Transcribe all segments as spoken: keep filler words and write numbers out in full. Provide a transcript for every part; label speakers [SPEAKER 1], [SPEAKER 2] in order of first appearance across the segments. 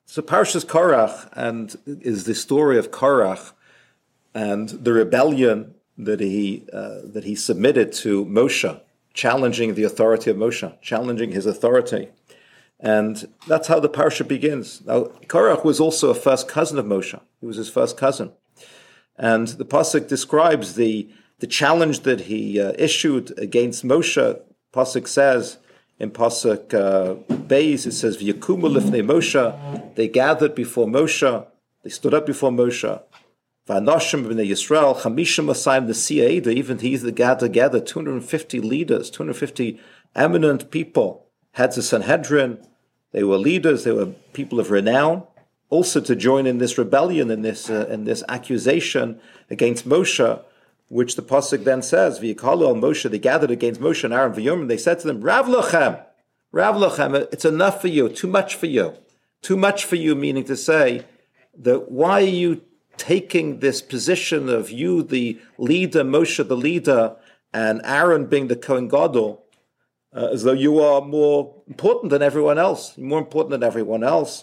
[SPEAKER 1] So Parshas Korach and is the story of Korach and the rebellion that he uh, that he submitted to Moshe, challenging the authority of Moshe, challenging his authority. And that's how the parsha begins. Now, Korach was also a first cousin of Moshe. He was his first cousin. And the pasuk describes the, the challenge that he uh, issued against Moshe. Pasuk says, in pasuk uh, Beis, it says, "V'yakumu lifnei Moshe." They gathered before Moshe. They stood up before Moshe. V'anoshim b'nei Yisrael, chamishim asayim nesi'ei Eidah. Even he gathered together two hundred fifty leaders, two hundred fifty eminent people, heads of Sanhedrin. They were leaders. They were people of renown, also to join in this rebellion, in this uh, in this accusation against Moshe, which the pasuk then says, "V'yikalu al Moshe." They gathered against Moshe and Aaron v'yom, and they said to them, "Rav lachem, Rav lachem, it's enough for you, too much for you, too much for you." Meaning to say that why are you taking this position of you, the leader, Moshe, the leader, and Aaron being the Kohen Gadol, uh, as though you are more important than everyone else, more important than everyone else.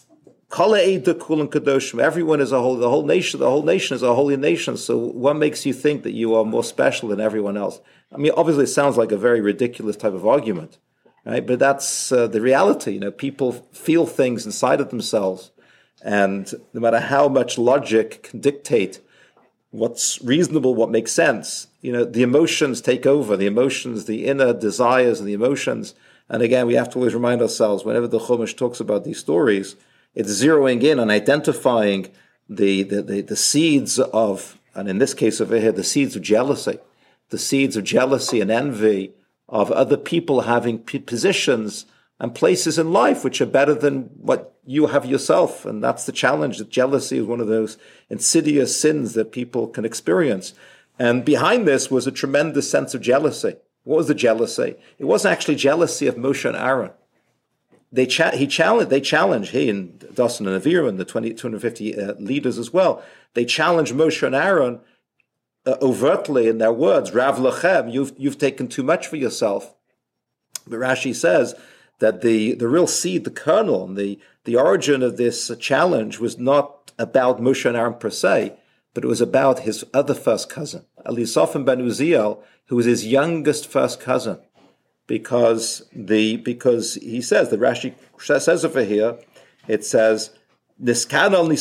[SPEAKER 1] Everyone is a whole, the whole nation, the whole nation is a holy nation. So what makes you think that you are more special than everyone else? I mean, obviously it sounds like a very ridiculous type of argument, right? But that's uh, the reality. You know, people feel things inside of themselves. And no matter how much logic can dictate what's reasonable, what makes sense, you know, the emotions take over, the emotions, the inner desires and the emotions. And again, we have to always remind ourselves, whenever the Chumash talks about these stories, it's zeroing in on identifying the, the, the, the seeds of, and in this case over here, the seeds of jealousy, the seeds of jealousy and envy of other people having p- positions and places in life which are better than what you have yourself. And that's the challenge, that jealousy is one of those insidious sins that people can experience. And behind this was a tremendous sense of jealousy. What was the jealousy? It wasn't actually jealousy of Moshe and Aaron. They cha- he challenged, they challenged, he and Dasan and Aviram and the twenty, two hundred fifty uh, leaders as well, they challenged Moshe and Aaron uh, overtly in their words, Rav lachem, you've, you've taken too much for yourself. But Rashi says that the, the real seed, the kernel, and the, the origin of this challenge was not about Moshe and Aaron per se, but it was about his other first cousin, Elisaphan ben Uziel, who was his youngest first cousin. Because the because he says, the Rashi says over here, it says, Niskan al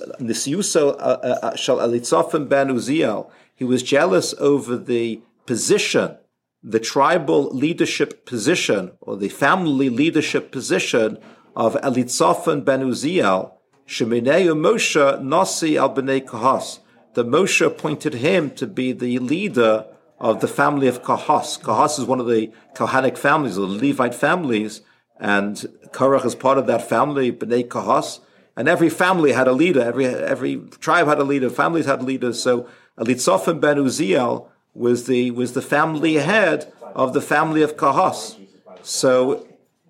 [SPEAKER 1] nisiuso shal Elisaphan ben Uziel. He was jealous over the position, the tribal leadership position, or the family leadership position of Elisaphan ben Uziel. Shemineu Moshe nasi al bnei Kahas. The Moshe appointed him to be the leader of the family of Kahas. Kahas is one of the Kohanic families, or the Levite families, and Korach is part of that family, Bnei Kahas. And every family had a leader, every every tribe had a leader, families had leaders. So Elisaphan ben Uziel was the was the family head of the family of Kahas. So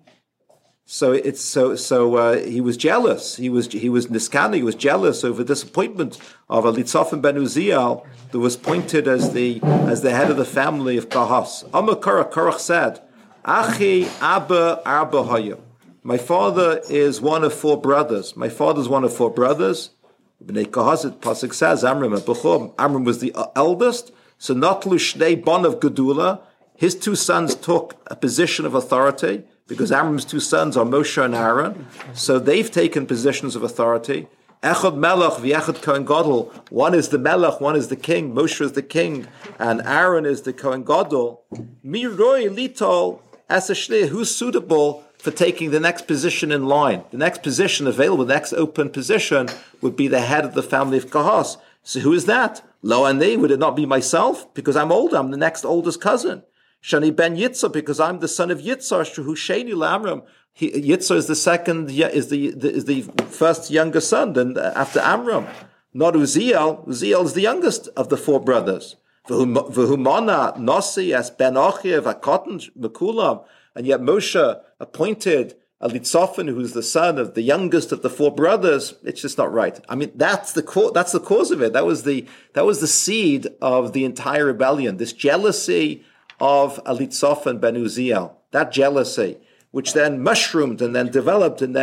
[SPEAKER 1] so it's so so uh, he was jealous. He was he was niskani. He was jealous over this appointment of Elisaphan ben Uziel that was appointed as the as the head of the family of Kahas. Amar Korach, Korach said, "Achi Abba Arba Hayu." My father is one of four brothers. My father is one of four brothers. Bnei Kahas, pasuk says, Amram and Bechor. Amram was the eldest. So Natlu Shnei Bon of Gedula. His two sons took a position of authority, because Amram's two sons are Moshe and Aaron. So they've taken positions of authority. Echad Melech v'Echad Kohen Gadol. One is the Melech, one is the king. Moshe is the king, and Aaron is the Kohen Gadol. Mi roi litol as a shnei. Who's suitable for taking the next position in line? The next position available, the next open position, would be the head of the family of Kahas. So who is that? Lo ani, would it not be myself? Because I'm older, I'm the next oldest cousin. Shani ben Yitzhar, because I'm the son of Yitzhar, Shuhu Sheni Lamram. Yitzhar is the second, is the, the is the first younger son, then after Amram. Not Uziel. Uziel is the youngest of the four brothers. V'humana Nasi as ben Achiev Akotan Mekulam, and yet Moshe appointed Elisaphan, who's the son of the youngest of the four brothers. It's just not right. I mean, that's the co- that's the cause of it. That was the that was the seed of the entire rebellion. This jealousy of Elisaphan ben Uziel, that jealousy, which then mushroomed and then developed and then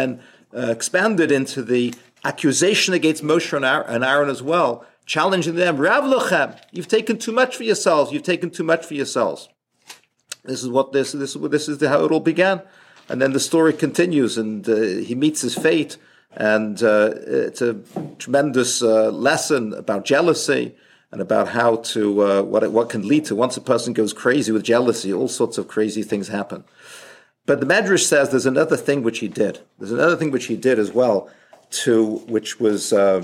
[SPEAKER 1] uh, expanded into the accusation against Moshe and Aaron as well, challenging them, Rav Lochem, you've taken too much for yourselves, you've taken too much for yourselves. This is what this, this, this is how it all began. And then the story continues, and uh, he meets his fate, and uh, it's a tremendous uh, lesson about jealousy and about how to, uh, what it, what can lead to. Once a person goes crazy with jealousy, all sorts of crazy things happen. But the Medrash says there's another thing which he did. There's another thing which he did as well, to which was uh,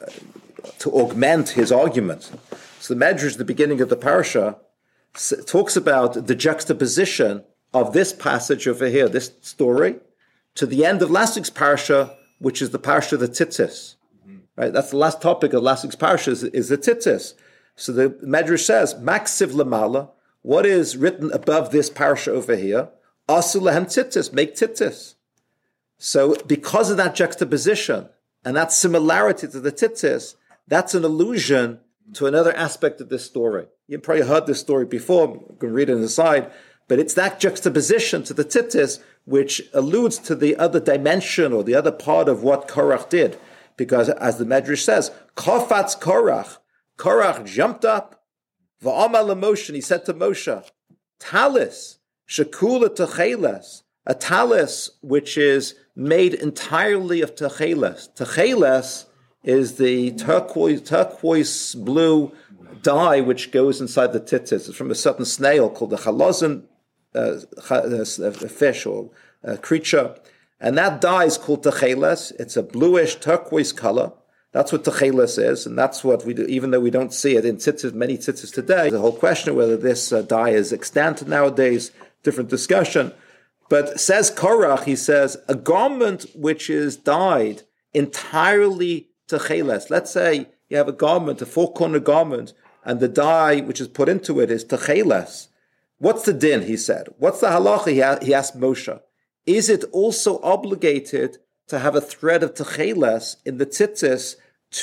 [SPEAKER 1] to augment his argument. So the Medrash, at the beginning of the parasha, talks about the juxtaposition of this passage over here, this story, to the end of last week's parasha, which is the parasha of the Tzitzis. Right? That's the last topic of last week's parasha, is, is the Tzitzis. So the Medrash says, Maksiv Lamala, what is written above this parasha over here? Asu lehem tzitzis, make tzitzis. So because of that juxtaposition and that similarity to the tzitzis, that's an allusion to another aspect of this story. You've probably heard this story before, you can read it on the side, but it's that juxtaposition to the tzitzis which alludes to the other dimension or the other part of what Korach did. Because as the Medrash says, Kofatz Korach, Korach jumped up, Va'amar LaMoshe, and he said to Moshe, Talis, Shekula Techeles, a talis which is made entirely of Techeles. Techeles is the turquoise, turquoise blue dye which goes inside the tzitzis. It's from a certain snail called the chalozin uh, a fish or a creature. And that dye is called Techeles. It's a bluish turquoise color. That's what Techeles is, and that's what we do, even though we don't see it in tzitzis, many tzitzis today. The whole question of whether this uh, dye is extant nowadays, different discussion. But says Korach, he says, a garment which is dyed entirely Techeles. Let's say you have a garment, a four-corner garment, and the dye which is put into it is Techeles. What's the din, he said? What's the halacha, he, ha- he asked Moshe. Is it also obligated to have a thread of Techeles in the tzitzis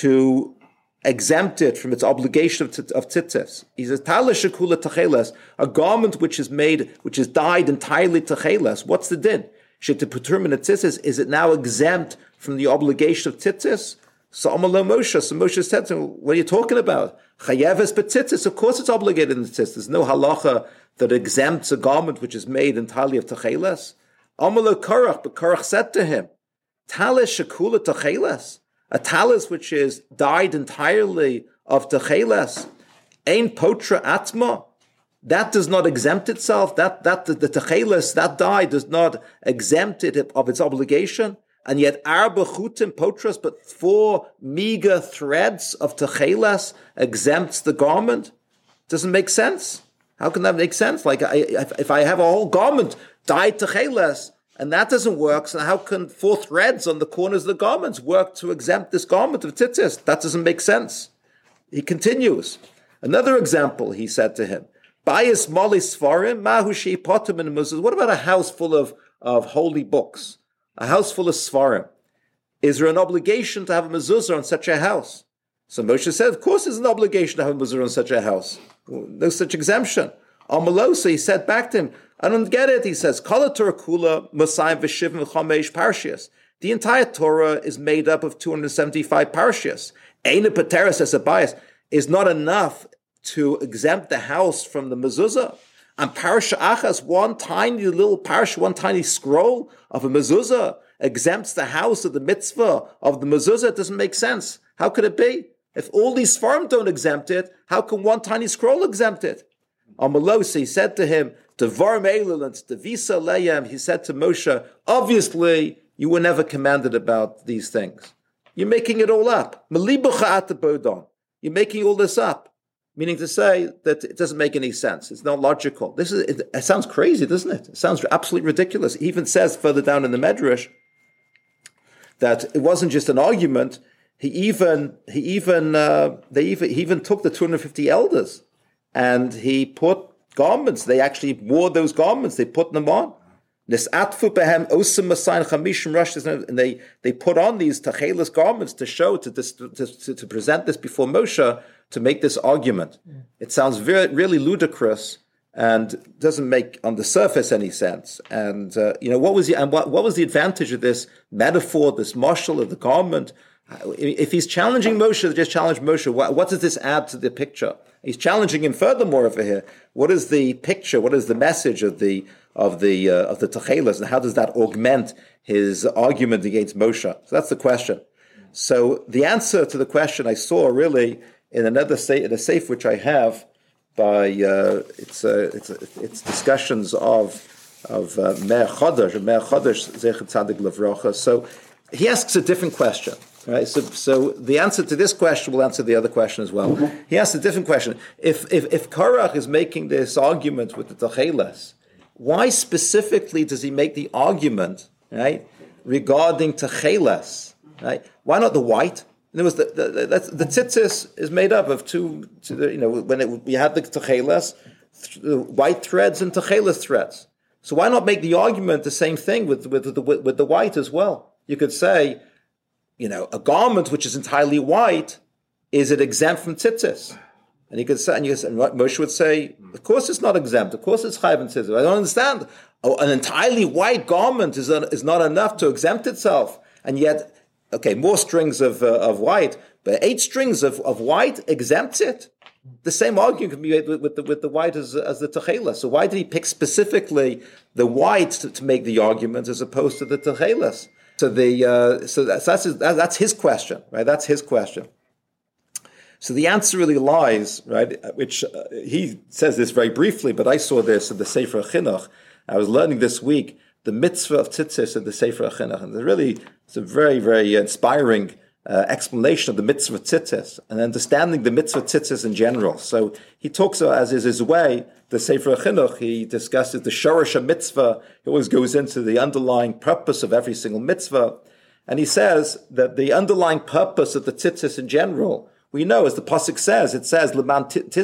[SPEAKER 1] to exempt it from its obligation of, t- of tzitzis? He says, Tala shekula Techeles, a garment which is made, which is dyed entirely Techeles. What's the din? Sheteputur min tzitzis, is it now exempt from the obligation of tzitzis? So Amalo Moshe, so Moshe said to him, what are you talking about? Chayeves betzitzis, of course it's obligated in the tzitzis. There's no halacha that exempts a garment which is made entirely of Techeles. Amalo Korach, but Korach said to him, Talis shekula Techeles, a talis which is dyed entirely of Techeles, ein potra atma, that does not exempt itself, that, that the, the Techeles, that dye does not exempt it of its obligation, and yet arba chutim potras, but four meager threads of Techeles exempts the garment. Doesn't make sense. How can that make sense? Like, I, if I have a whole garment dyed Techeles, and that doesn't work, so how can four threads on the corners of the garments work to exempt this garment of tzitzis? That doesn't make sense. He continues. Another example, he said to him, Bayis moli svarim, mahu she'ipotim in muzuz. What about a house full of, of holy books? A house full of svarim. Is there an obligation to have a mezuzah on such a house? So Moshe said, of course there's an obligation to have a mezuzah on such a house. No such exemption. Amalo, so he said back to him, I don't get it. He says, Kala Torah Kula, Mosayim V'Shivim V'Chamesh Parshias. The entire Torah is made up of two hundred seventy-five parshias. Eina Pateres as a bias is not enough to exempt the house from the mezuzah. And Parsha Achas, one tiny little parsha, one tiny scroll of a mezuzah exempts the house of the mitzvah of the mezuzah. It doesn't make sense. How could it be? If all these farms don't exempt it, how can one tiny scroll exempt it? Amalos, he said to him, Devar Meilulans, Devisa Leyem, he said to Moshe, obviously, you were never commanded about these things. You're making it all up. You're making all this up. Meaning to say that it doesn't make any sense. It's not logical. This is, it, it sounds crazy, doesn't it? It sounds absolutely ridiculous. He even says further down in the Medrash that it wasn't just an argument. He even, he even, uh, they even, he even took the two hundred fifty elders and he put garments. They actually wore those garments. They put them on. And they, they put on these Techeles garments to show, to, to, to, to present this before Moshe, to make this argument. Mm. It sounds very, really ludicrous and doesn't make on the surface any sense. And uh, you know what was the and what, what was the advantage of this metaphor, this marshal of the garment? If he's challenging Moshe, just challenge Moshe. What, what does this add to the picture? He's challenging him furthermore over here. What is the picture? What is the message of the of the uh, of the Techeles, and how does that augment his argument against Moshe? So that's the question. So the answer to the question I saw really in another sa- in a safe which I have by uh, it's uh, it's it's discussions of of uh, Meir Chodesh, Meir Chodesh Zecher Tzadik Levracha. So he asks a different question. Right, so, so the answer to this question will answer the other question as well. He asks a different question. If if, if Korach is making this argument with the Techeles, why specifically does he make the argument, right, regarding Techeles? Right? Why not the white? In other words, the the, the, the tzitzis is made up of two. two you know, when it, we had the Techeles, th- white threads and Techeles threads. So why not make the argument the same thing with with the with, with the white as well? You could say, you know, a garment which is entirely white, is it exempt from tzitzis? And he could say, and, you could say, and Moshe would say, of course it's not exempt. Of course it's chayav and tzitzis. I don't understand. Oh, an entirely white garment is a, is not enough to exempt itself, and yet, okay, more strings of uh, of white, but eight strings of, of white exempts it. The same argument can be made with, with the with the white as as the Techeles. So why did he pick specifically the white to, to make the argument as opposed to the Techeles? So the uh, so that's that's his, that's his question, right? That's his question. So the answer really lies, right? Which uh, he says this very briefly, but I saw this in the Sefer Chinuch. I was learning this week the mitzvah of tzitzis in the Sefer Chinuch, and really it's a very very inspiring uh, explanation of the mitzvah of tzitzis and understanding the mitzvah of tzitzis in general. So he talks about, as is his way, the Sefer Chinuch, he discusses the Shorosh mitzvah. He always goes into the underlying purpose of every single mitzvah. And he says that the underlying purpose of the tzitzis in general, we know, as the Pasuk says, it says, Leman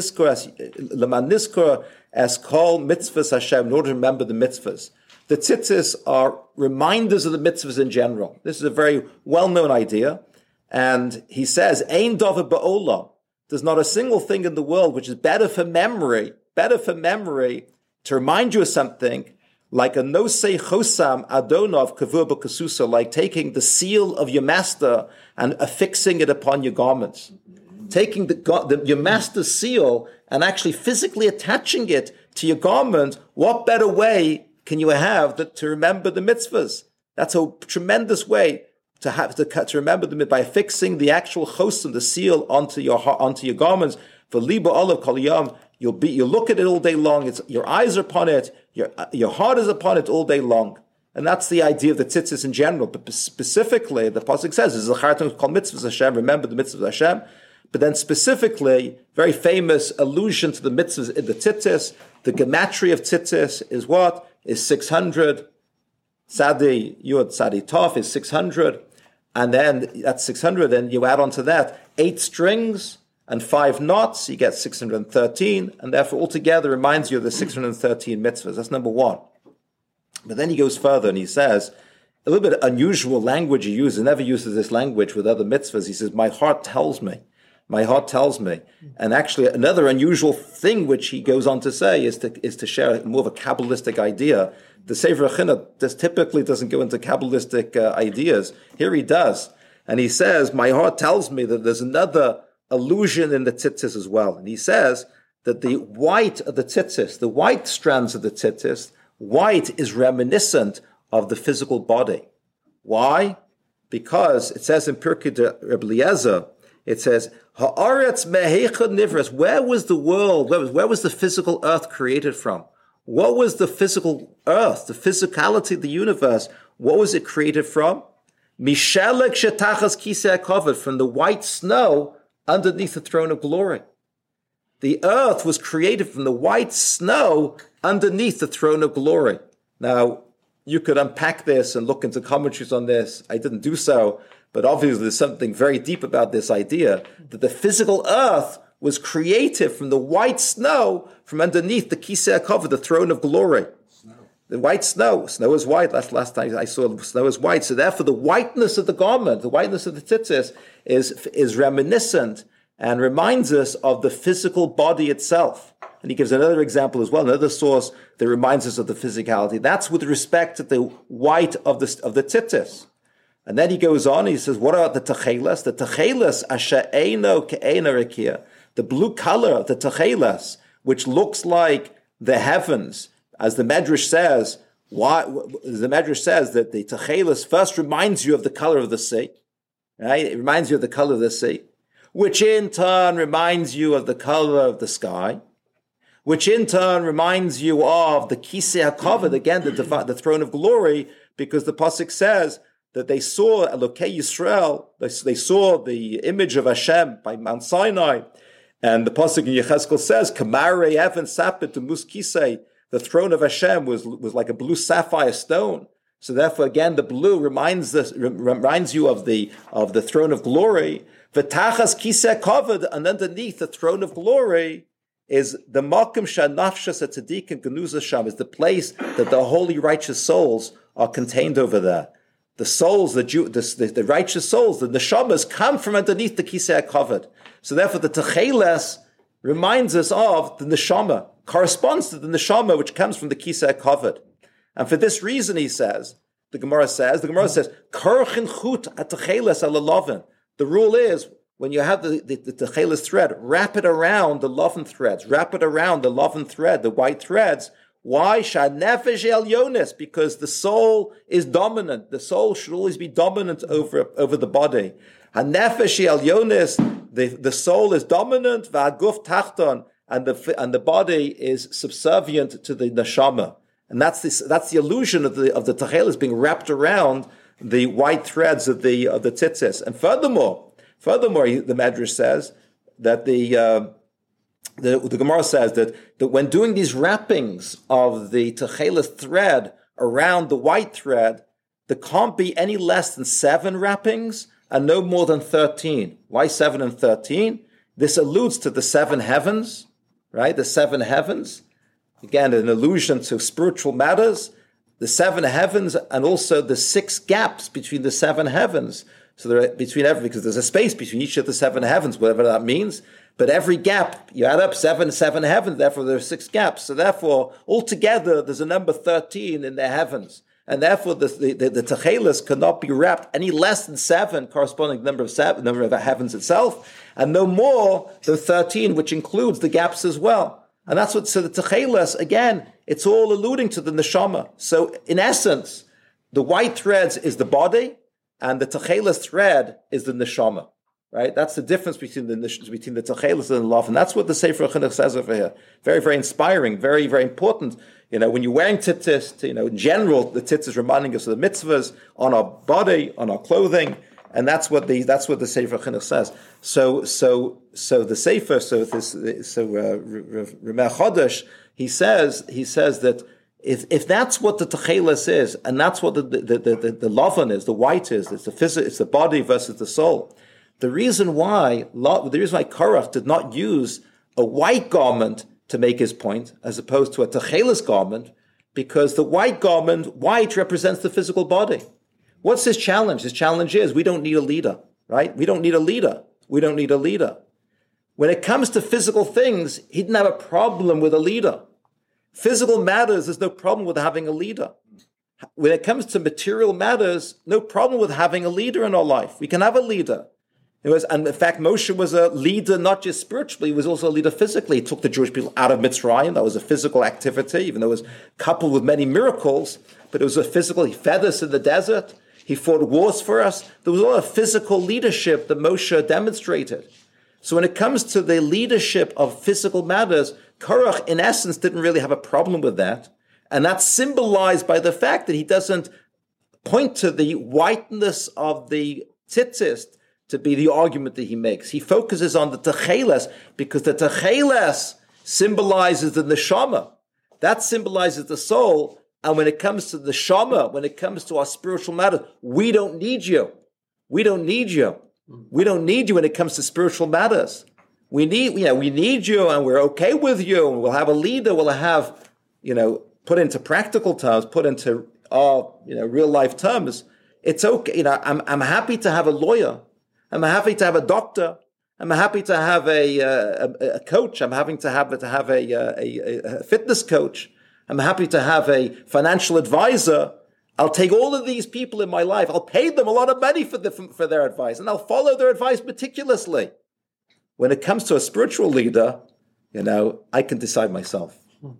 [SPEAKER 1] niskor as kol mitzvahs Hashem, in order to remember the mitzvahs. The tzitzis are reminders of the mitzvahs in general. This is a very well-known idea. And he says, Ein davar ba'olam, there's not a single thing in the world which is better for memory Better for memory to remind you of something like a nosei chosam adonov kavur b'kasusa, like taking the seal of your master and affixing it upon your garments. Taking the, the your master's seal and actually physically attaching it to your garment. What better way can you have that to remember the mitzvahs? That's a tremendous way to have to, to remember them by affixing the actual chosam, the seal, onto your onto your garments. For liba olav kol yom. You'll be, you look at it all day long. It's, your eyes are upon it. Your, your heart is upon it all day long. And that's the idea of the tzitzis in general. But specifically, the pasuk says, "Zachartem kol mitzvahs Hashem." Remember the mitzvahs Hashem. But then specifically, very famous allusion to the mitzvahs in the tzitzis. The gematria of tzitzis is what? Is six hundred. Sadi Yud Sadi Tov is six hundred. And then that's six hundred. And you add on to that eight strings and five knots, you get six hundred thirteen, and therefore altogether reminds you of the six hundred thirteen mitzvahs. That's number one. But then he goes further and he says, a little bit unusual language he uses, never uses this language with other mitzvahs. He says, my heart tells me, my heart tells me. And actually another unusual thing which he goes on to say is to is to share more of a Kabbalistic idea. The Sefer Chinuch does, typically doesn't go into Kabbalistic uh, ideas. Here he does. And he says, my heart tells me that there's another allusion in the tzitzis as well. And he says that the white of the tzitzis, the white strands of the tzitzis, white is reminiscent of the physical body. Why? Because it says in Pirkei de Rebbe Eliezer, it says, Ha'aretz mehechad nivras, where was the world, where was, where was the physical earth created from? What was the physical earth, the physicality of the universe? What was it created from? Mishelek shetachas kisei hakavod, from the white snow underneath the throne of glory. The earth was created from the white snow underneath the throne of glory. Now, you could unpack this and look into commentaries on this. I didn't do so, but obviously there's something very deep about this idea that the physical earth was created from the white snow from underneath the Kisei HaKavod, the throne of glory. Snow. The white snow. Snow is white. That's last time I saw snow is white. So therefore the whiteness of the garment, the whiteness of the tzitzis is, is reminiscent and reminds us of the physical body itself. And he gives another example as well, another source that reminds us of the physicality. That's with respect to the white of the, of the tzitzis. And then he goes on, he says, what about the techeles? The techeles, asher eino ke'eino rekia, the blue color of the techeles, which looks like the heavens, as the Medrash says, why, the Medrash says that the techeles first reminds you of the color of the sea, right? It reminds you of the color of the sea, which in turn reminds you of the color of the sky, which in turn reminds you of the Kisei HaKavod, again, the, the throne of glory, because the Pasuk says that they saw Elokei Yisrael, they, they saw the image of Hashem by Mount Sinai, and the Pasuk in Yechezkel says, Kamare Evan Sapit to Mus Kisei, the throne of Hashem was, was like a blue sapphire stone. So therefore, again, the blue reminds us, reminds you of the of the throne of glory. V'tachas Kisei HaKavod, and underneath the throne of glory is the Makom Shanafshas Tzadikim Genuza Sham, is the place that the holy righteous souls are contained over there. The souls, the, Jew, the, the, the righteous souls, the neshamas come from underneath the Kisei HaKavod. So therefore the Techeles reminds us of the neshama, corresponds to the neshama which comes from the Kisei HaKavod. And for this reason, he says, the Gemara says, the Gemara says, Korchin chut at-Techeles alalovin. The rule is, when you have the, the, the Techeles thread, wrap it around the lovin threads, wrap it around the lovin thread, the white threads. Why? Shanefesh elyonis, because the soul is dominant. The soul should always be dominant over, over the body. Hanefesh elyonis, the, the soul is dominant, va'aguf tachton, and the and the body is subservient to the neshama. And that's this that's the illusion of the of the techeles being wrapped around the white threads of the of the tzitzis. And furthermore, furthermore, the Medrash says that the uh, The, the Gemara says that, that when doing these wrappings of the techeles thread around the white thread, there can't be any less than seven wrappings and no more than thirteen. Why seven and thirteen? This alludes to the seven heavens, right? The seven heavens. Again, an allusion to spiritual matters. The seven heavens and also the six gaps between the seven heavens. So there are between every, because there's a space between each of the seven heavens, whatever that means. But every gap, you add up seven, seven heavens, therefore there are six gaps. So therefore, altogether, there's a number thirteen in the heavens. And therefore, the, the, the, the techeles cannot be wrapped any less than seven, corresponding to the number of seven, number of the heavens itself, and no more than thirteen, which includes the gaps as well. And that's what, so the techeles, again, it's all alluding to the neshama. So in essence, the white threads is the body, and the techeles thread is the neshama. Right, that's the difference between the between the techeles and the love, and that's what the Sefer Chinuch says over here. Very, very inspiring, very, very important. You know, when you're wearing tzitzis, you know, in general, the tzitzis is reminding us of the mitzvahs on our body, on our clothing, and that's what the that's what the Sefer Chinuch says. So, so, so the Sefer, so this, so uh, Rameh Chodesh, he says, he says that if if that's what the techeles is, and that's what the the the, the, the lovan is, the white is, it's the phys- it's the body versus the soul. The reason why, the reason why Korach did not use a white garment to make his point, as opposed to a techeles garment, because the white garment, white represents the physical body. What's his challenge? His challenge is, we don't need a leader, right? We don't need a leader. We don't need a leader. When it comes to physical things, he didn't have a problem with a leader. Physical matters, there's no problem with having a leader. When it comes to material matters, no problem with having a leader in our life. We can have a leader. It was, and in fact, Moshe was a leader not just spiritually, he was also a leader physically. He took the Jewish people out of Mitzrayim. That was a physical activity, even though it was coupled with many miracles, but it was a physical. He fed us in the desert. He fought wars for us. There was a lot of physical leadership that Moshe demonstrated. So when it comes to the leadership of physical matters, Korach, in essence, didn't really have a problem with that. And that's symbolized by the fact that he doesn't point to the whiteness of the tzitzis to be the argument that he makes. He focuses on the techeles, because the techeles symbolizes the neshama. That symbolizes the soul. And when it comes to the neshama, when it comes to our spiritual matter, we don't need you. We don't need you. We don't need you when it comes to spiritual matters. We need, you know, we need you, and we're okay with you. And we'll have a leader. We'll have, you know, put into practical terms, put into our, you know, real life terms. It's okay. You know, I'm I'm happy to have a lawyer. I'm happy to have a doctor. I'm happy to have a, a, a coach. I'm happy to have to have a, a, a fitness coach. I'm happy to have a financial advisor. I'll take all of these people in my life. I'll pay them a lot of money for the, for their advice, and I'll follow their advice meticulously. When it comes to a spiritual leader, you know, I can decide myself.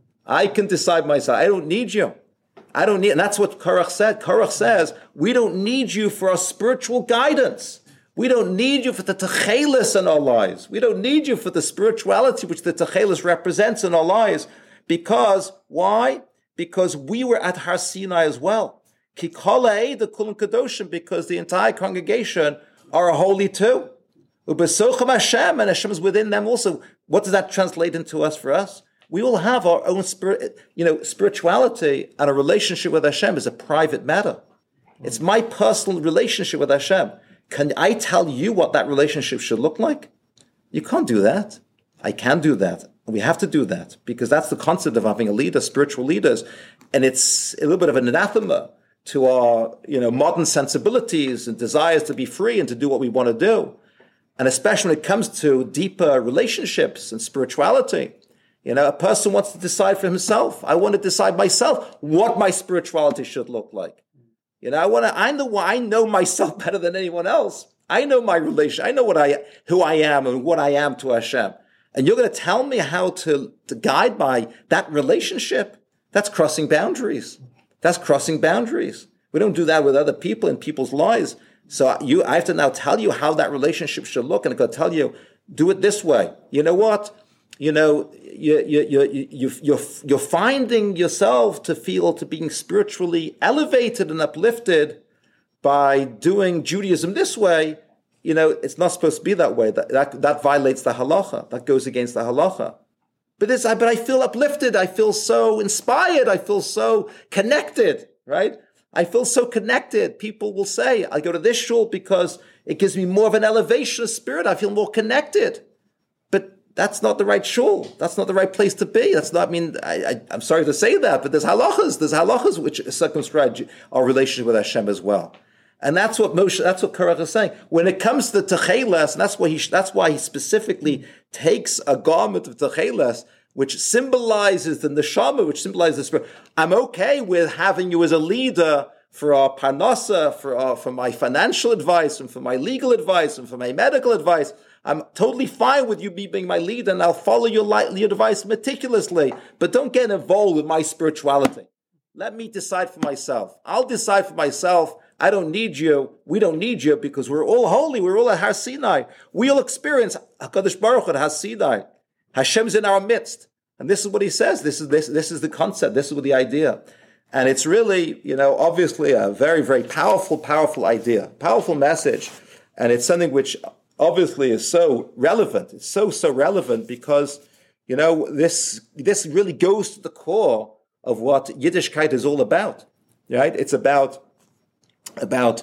[SPEAKER 1] I can decide myself. I don't need you. I don't need, and that's what Korach said. Korach says, we don't need you for our spiritual guidance. We don't need you for the techelis in our lives. We don't need you for the spirituality which the techelis represents in our lives. Because, why? Because we were at Har Sinai as well. Ki kol ha'eda kulam kadoshim, because the entire congregation are holy too. Ubesocham Hashem, and Hashem is within them also. What does that translate into us for us? We will have our own spirit, you know, spirituality, and a relationship with Hashem is a private matter. It's my personal relationship with Hashem. Can I tell you what that relationship should look like? You can't do that. I can do that. We have to do that, because that's the concept of having a leader, spiritual leaders. And it's a little bit of an anathema to our, you know, modern sensibilities and desires to be free and to do what we want to do. And especially when it comes to deeper relationships and spirituality. You know, a person wants to decide for himself. I want to decide myself what my spirituality should look like. You know, I want to, I know, I know myself better than anyone else. I know my relation. I know what I, who I am and what I am to Hashem. And you're going to tell me how to, to guide my, that relationship? That's crossing boundaries. That's crossing boundaries. We don't do that with other people in people's lives. So you, I have to now tell you how that relationship should look, and I'm going to tell you, do it this way. You know what? You know, you, you, you, you, you're, you're finding yourself to feel to being spiritually elevated and uplifted by doing Judaism this way. You know, it's not supposed to be that way. That, that, that violates the halacha. That goes against the halacha. But this, but I feel uplifted. I feel so inspired. I feel so connected, right? I feel so connected. People will say, I go to this shul because it gives me more of an elevation of spirit. I feel more connected. But that's not the right shul. That's not the right place to be. That's not, I mean, I, I, I'm sorry to say that, but there's halachas. There's halachas which circumscribe our relationship with Hashem as well. And that's what Moshe, that's what Korach is saying. When it comes to techeles, and that's why he, that's why he specifically takes a garment of techeles, which symbolizes the neshama, which symbolizes the spirit. I'm okay with having you as a leader for our parnasa, for our, for my financial advice, and for my legal advice, and for my medical advice. I'm totally fine with you being my leader, and I'll follow your, your advice meticulously. But don't get involved with my spirituality. Let me decide for myself. I'll decide for myself. I don't need you. We don't need you because we're all holy. We're all at Har Sinai. We'll experience HaKadosh Baruch Hu at Har Sinai. Hashem's in our midst. And this is what he says. This is this this is the concept. This is what the idea. And it's really, you know, obviously a very, very powerful, powerful idea, powerful message. And it's something which obviously is so relevant. It's so, so relevant because, you know, this this really goes to the core of what Yiddishkeit is all about. Right? It's about about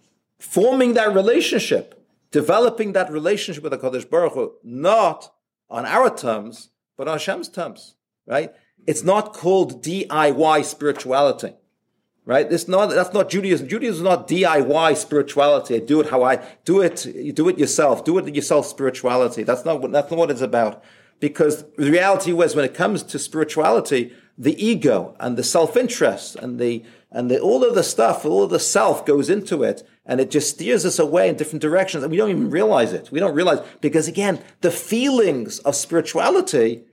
[SPEAKER 1] forming that relationship, developing that relationship with HaKadosh Baruch Hu, not on our terms, but on Hashem's terms, right? It's not called D I Y spirituality, right? It's not, that's not Judaism. Judaism is not D I Y spirituality. Do it how I, do it, you do it yourself, do it yourself spirituality. That's not what, that's not what it's about. Because the reality was when it comes to spirituality, the ego and the self-interest and the, and the, all of the stuff, all of the self goes into it, and it just steers us away in different directions, and we don't even realize it. We don't realize, because again, the feelings of spirituality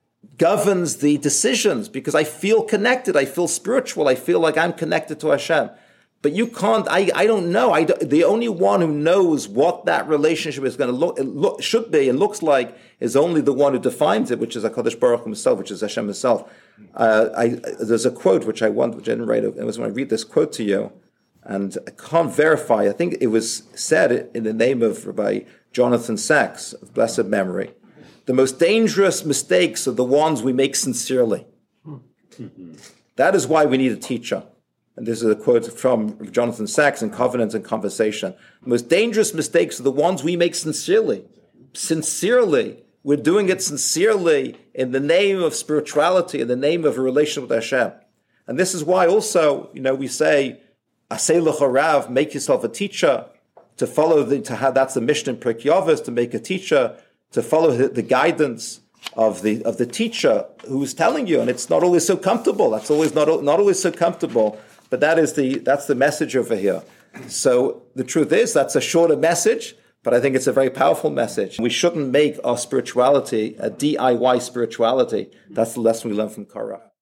[SPEAKER 1] governs the decisions, because I feel connected, I feel spiritual, I feel like I'm connected to Hashem. But you can't, I, I don't know, I, the only one who knows what that relationship is going to look, look, should be and looks like is only the one who defines it, which is HaKadosh Baruch Hu himself, which is Hashem himself. Uh, I, there's a quote which I want, which I didn't write, it was when I read this quote to you, and I can't verify, I think it was said in the name of Rabbi Jonathan Sachs, of blessed memory. The most dangerous mistakes are the ones we make sincerely. That is why we need a teacher. And this is a quote from Jonathan Sachs in Covenant and Conversation. The most dangerous mistakes are the ones we make sincerely. Sincerely. We're doing it sincerely in the name of spirituality, in the name of a relationship with Hashem. And this is why also, you know, we say, Aseh lecha rav, make yourself a teacher. to follow the, to have, that's the mission in Pirkei Avos, to make a teacher, to follow the, the guidance of the of the teacher who's telling you, and it's not always so comfortable. That's always not not always so comfortable, but that is the that's the message over here. So the truth is, that's a shorter message, but I think it's a very powerful message. We shouldn't make our spirituality a D I Y spirituality. That's the lesson we learn from Korach.